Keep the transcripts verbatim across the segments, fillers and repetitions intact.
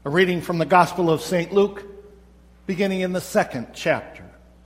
A reading from the Gospel of Saint Luke, beginning in the second chapter.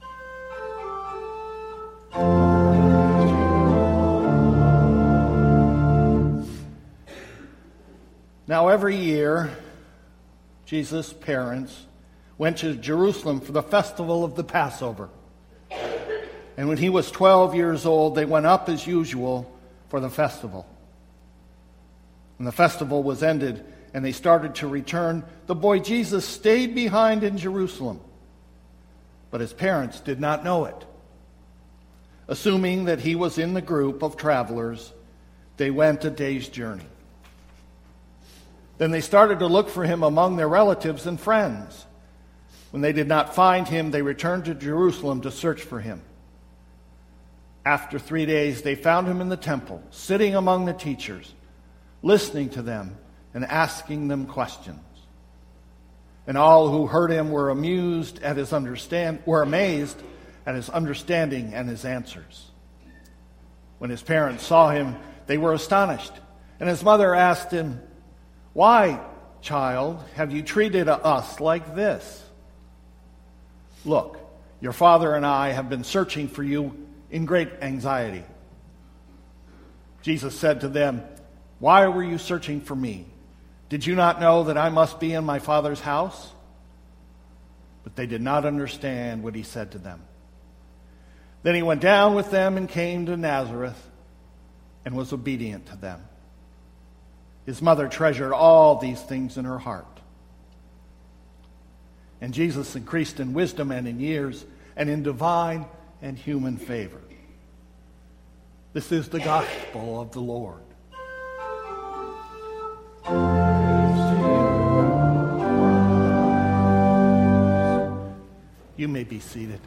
Now every year, Jesus' parents went to Jerusalem for the festival of the Passover. And when he was twelve years old, they went up as usual for the festival. When the festival was ended and they started to return, the boy Jesus stayed behind in Jerusalem. But his parents did not know it. Assuming that he was in the group of travelers, they went a day's journey. Then they started to look for him among their relatives and friends. When they did not find him, they returned to Jerusalem to search for him. After three days, they found him in the temple, sitting among the teachers, listening to them and asking them questions. And all who heard him were amused at his understand were amazed at his understanding and his answers. When his parents saw him, they were astonished. And his mother asked him, "Why, child, have you treated us like this? Look, your father and I have been searching for you in great anxiety." Jesus said to them, "Why were you searching for me? Did you not know that I must be in my Father's house?" But they did not understand what he said to them. Then he went down with them and came to Nazareth and was obedient to them. His mother treasured all these things in her heart. And Jesus increased in wisdom and in years and in divine and human favor. This is the gospel of the Lord. You may be seated.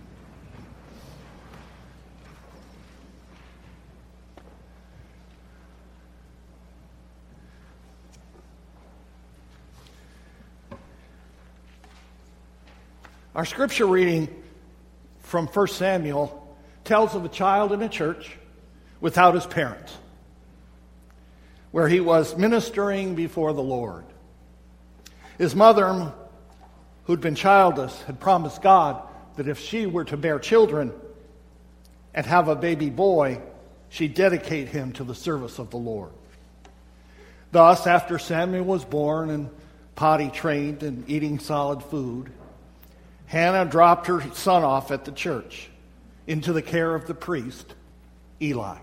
Our scripture reading from First Samuel tells of a child in a church without his parents, where he was ministering before the Lord. His mother, who'd been childless, had promised God that if she were to bear children and have a baby boy, she'd dedicate him to the service of the Lord. Thus, after Samuel was born and potty trained and eating solid food, Hannah dropped her son off at the church into the care of the priest, Eli.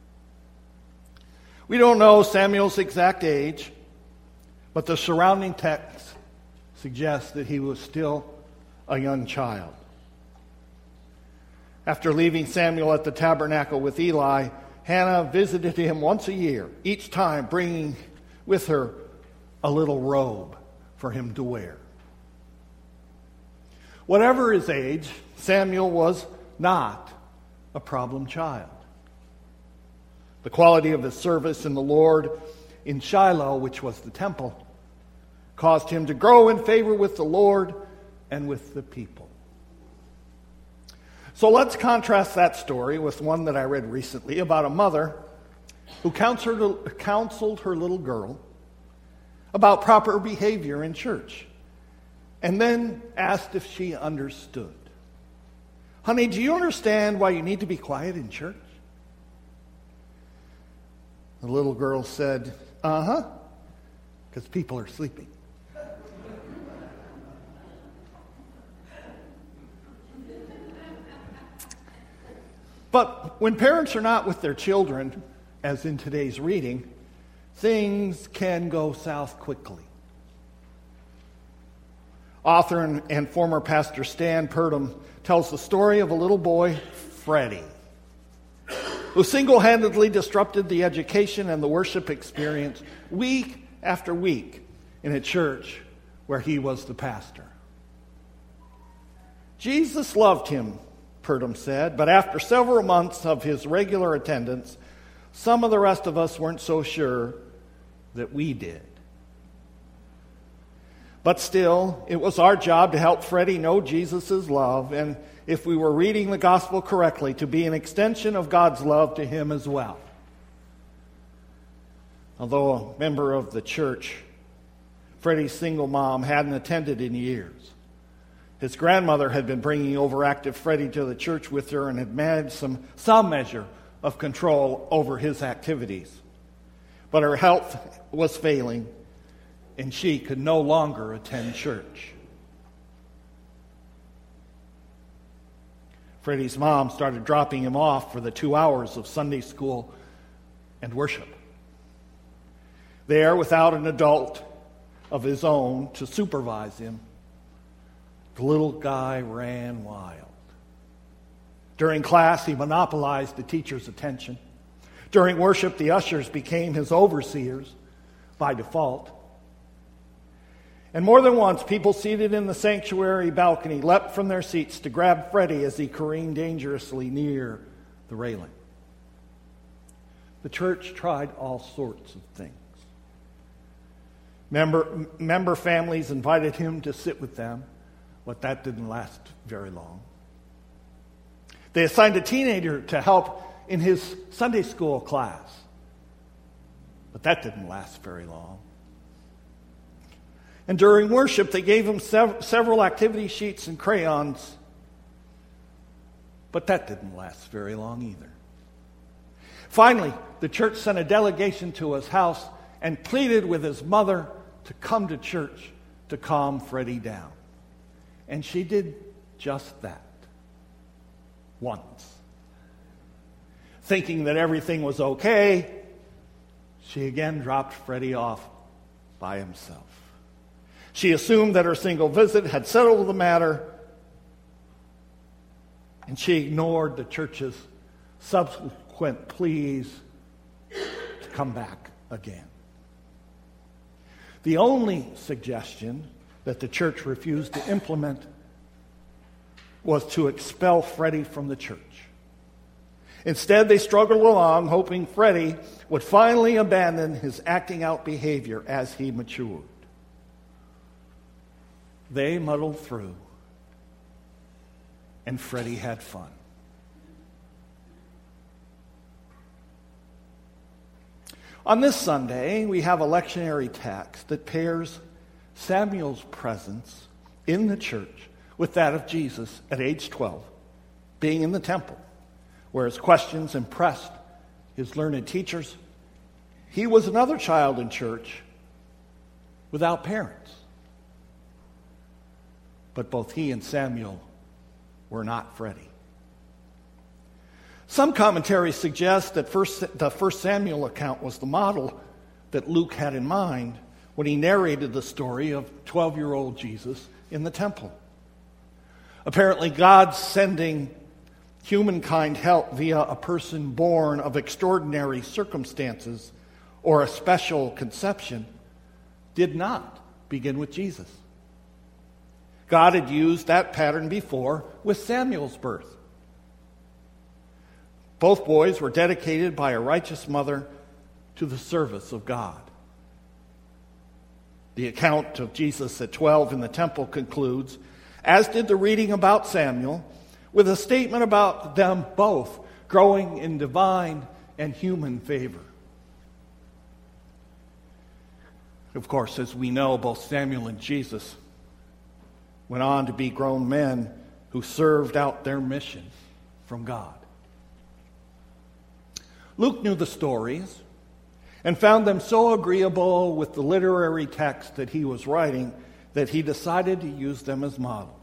We don't know Samuel's exact age, but the surrounding text suggests that he was still a young child. After leaving Samuel at the tabernacle with Eli, Hannah visited him once a year, each time bringing with her a little robe for him to wear. Whatever his age, Samuel was not a problem child. The quality of his service in the Lord in Shiloh, which was the temple, caused him to grow in favor with the Lord and with the people. So let's contrast that story with one that I read recently about a mother who counseled, counseled her little girl about proper behavior in church, and then asked if she understood. "Honey, do you understand why you need to be quiet in church?" The little girl said, "Uh-huh, because people are sleeping." But when parents are not with their children, as in today's reading, things can go south quickly. Author and, and former pastor Stan Purdom tells the story of a little boy, Freddie, who single-handedly disrupted the education and the worship experience week after week in a church where he was the pastor. Jesus loved him, Purdom said, but after several months of his regular attendance, some of the rest of us weren't so sure that we did. But still, it was our job to help Freddie know Jesus' love, and if we were reading the gospel correctly, to be an extension of God's love to him as well. Although a member of the church, Freddie's single mom hadn't attended in years. His grandmother had been bringing overactive Freddie to the church with her and had managed some, some measure of control over his activities. But her health was failing, and she could no longer attend church. Freddie's mom started dropping him off for the two hours of Sunday school and worship. There, without an adult of his own to supervise him, the little guy ran wild. During class, he monopolized the teacher's attention. During worship, the ushers became his overseers by default. And more than once, people seated in the sanctuary balcony leapt from their seats to grab Freddie as he careened dangerously near the railing. The church tried all sorts of things. Member, member families invited him to sit with them, but that didn't last very long. They assigned a teenager to help in his Sunday school class, but that didn't last very long. And during worship, they gave him sev- several activity sheets and crayons, but that didn't last very long either. Finally, the church sent a delegation to his house and pleaded with his mother to come to church to calm Freddie down. And she did just that. Once. Thinking that everything was okay, she again dropped Freddie off by himself. She assumed that her single visit had settled the matter, and she ignored the church's subsequent pleas to come back again. The only suggestion that the church refused to implement was to expel Freddie from the church. Instead, they struggled along, hoping Freddie would finally abandon his acting out behavior as he matured. They muddled through, and Freddie had fun. On this Sunday, we have a lectionary text that pairs Samuel's presence in the church with that of Jesus at age twelve, being in the temple, where his questions impressed his learned teachers. He was another child in church without parents. But both he and Samuel were not Freddie. Some commentaries suggest that first, the First Samuel account was the model that Luke had in mind when he narrated the story of twelve-year-old Jesus in the temple. Apparently, God sending humankind help via a person born of extraordinary circumstances or a special conception did not begin with Jesus. God had used that pattern before with Samuel's birth. Both boys were dedicated by a righteous mother to the service of God. The account of Jesus at twelve in the temple concludes, as did the reading about Samuel, with a statement about them both growing in divine and human favor. Of course, as we know, both Samuel and Jesus went on to be grown men who served out their mission from God. Luke knew the stories and found them so agreeable with the literary text that he was writing that he decided to use them as models.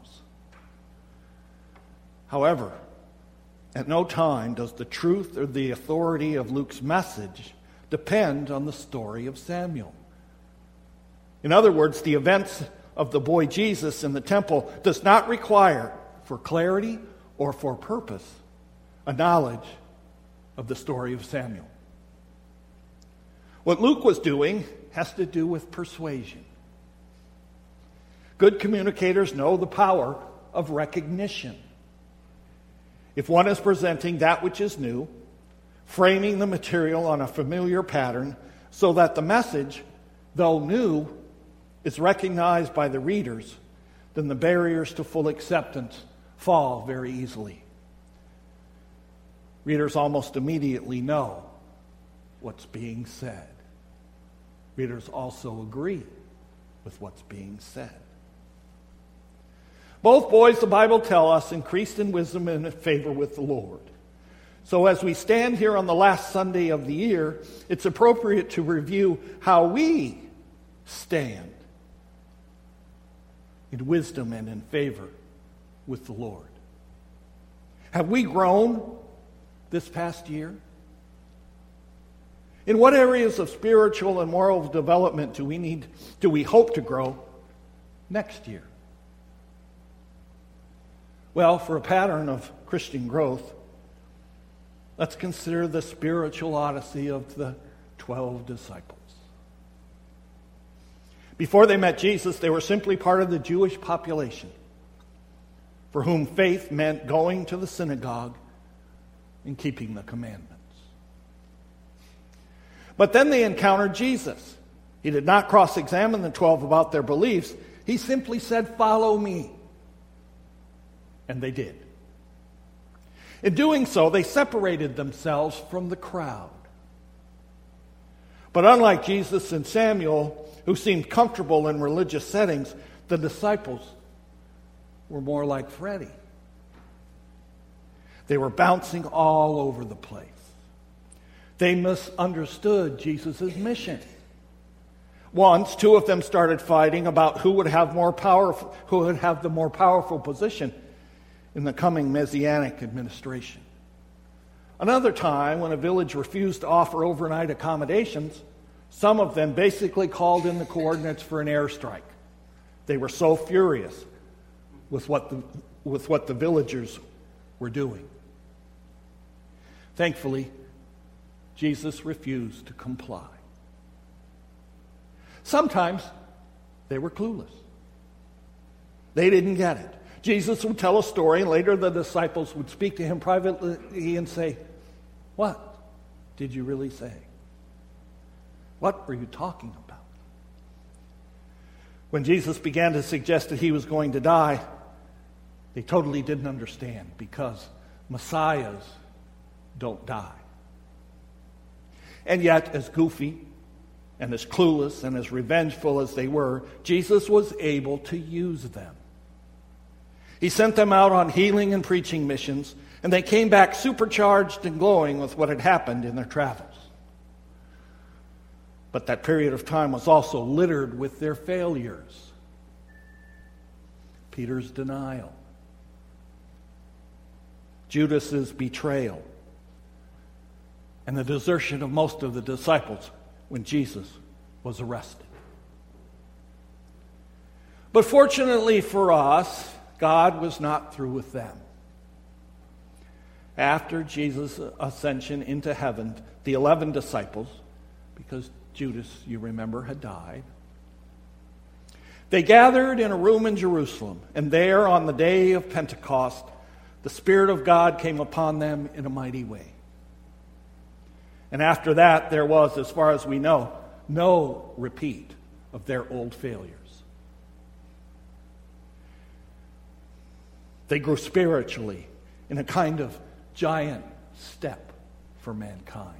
However, at no time does the truth or the authority of Luke's message depend on the story of Samuel. In other words, the events of the boy Jesus in the temple does not require, for clarity or for purpose, a knowledge of the story of Samuel. What Luke was doing has to do with persuasion. Good communicators know the power of recognition. If one is presenting that which is new, framing the material on a familiar pattern so that the message, though new, is recognized by the readers, then the barriers to full acceptance fall very easily. Readers almost immediately know what's being said. Readers also agree with what's being said. Both boys, the Bible tells us, increased in wisdom and in favor with the Lord. So as we stand here on the last Sunday of the year, it's appropriate to review how we stand in wisdom and in favor with the Lord. Have we grown this past year? In what areas of spiritual and moral development do we need, do we hope to grow next year? Well, for a pattern of Christian growth, let's consider the spiritual odyssey of the twelve disciples. Before they met Jesus, they were simply part of the Jewish population, for whom faith meant going to the synagogue and keeping the commandments. But then they encountered Jesus. He did not cross-examine the twelve about their beliefs. He simply said, "Follow me." And they did. In doing so, they separated themselves from the crowd. But unlike Jesus and Samuel, who seemed comfortable in religious settings, the disciples were more like Freddie. They were bouncing all over the place. They misunderstood Jesus' mission. Once, two of them started fighting about who would have more power, who would have the more powerful position in the coming Messianic administration. Another time, when a village refused to offer overnight accommodations, some of them basically called in the coordinates for an airstrike. They were so furious with what the, with what the villagers were doing. Thankfully, Jesus refused to comply. Sometimes they were clueless. They didn't get it. Jesus would tell a story, and later the disciples would speak to him privately and say, "What did you really say? What were you talking about?" When Jesus began to suggest that he was going to die, they totally didn't understand, because messiahs don't die. And yet, as goofy and as clueless and as revengeful as they were, Jesus was able to use them. He sent them out on healing and preaching missions, and they came back supercharged and glowing with what had happened in their travels. But that period of time was also littered with their failures. Peter's denial, Judas's betrayal, and the desertion of most of the disciples when Jesus was arrested. But fortunately for us, God was not through with them. After Jesus' ascension into heaven, the eleven disciples, because Judas, you remember, had died, they gathered in a room in Jerusalem, and there on the day of Pentecost, the Spirit of God came upon them in a mighty way. And after that, there was, as far as we know, no repeat of their old failures. They grew spiritually in a kind of giant step for mankind.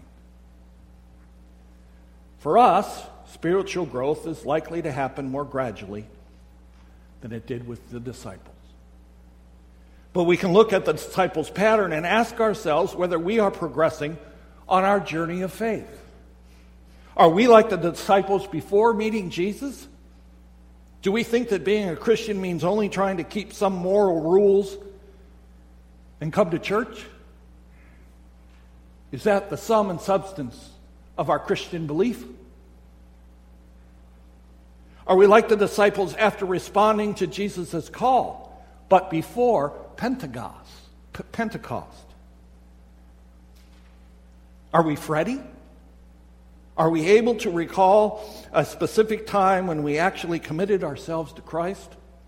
For us, spiritual growth is likely to happen more gradually than it did with the disciples. But we can look at the disciples' pattern and ask ourselves whether we are progressing on our journey of faith. Are we like the disciples before meeting Jesus? Do we think that being a Christian means only trying to keep some moral rules and come to church? Is that the sum and substance of our Christian belief? Are we like the disciples after responding to Jesus' call, but before Pentecost? P- Pentecost? Are we Freddie? Are we able to recall a specific time when we actually committed ourselves to Christ?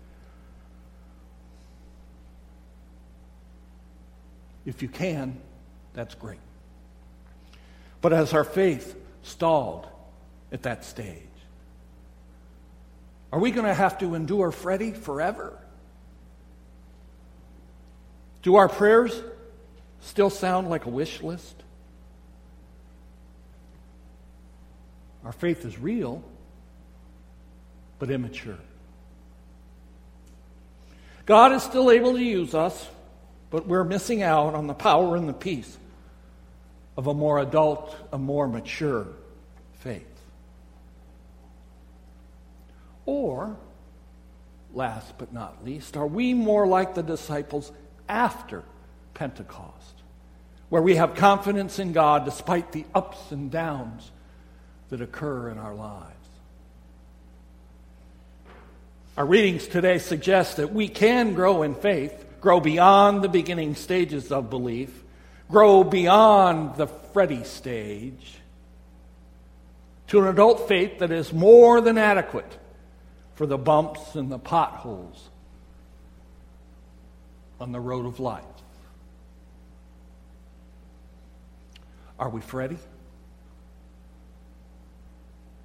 If you can, that's great. But has our faith stalled at that stage? Are we going to have to endure Freddie forever? Do our prayers still sound like a wish list? Our faith is real, but immature. God is still able to use us, but we're missing out on the power and the peace of a more adult, a more mature faith. Or, last but not least, are we more like the disciples after Pentecost, where we have confidence in God despite the ups and downs that occur in our lives? Our readings today suggest that we can grow in faith, grow beyond the beginning stages of belief, grow beyond the fretty stage to an adult faith that is more than adequate for the bumps and the potholes on the road of life. Are we fretty?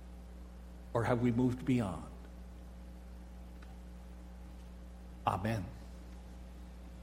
Or have we moved beyond? Amen.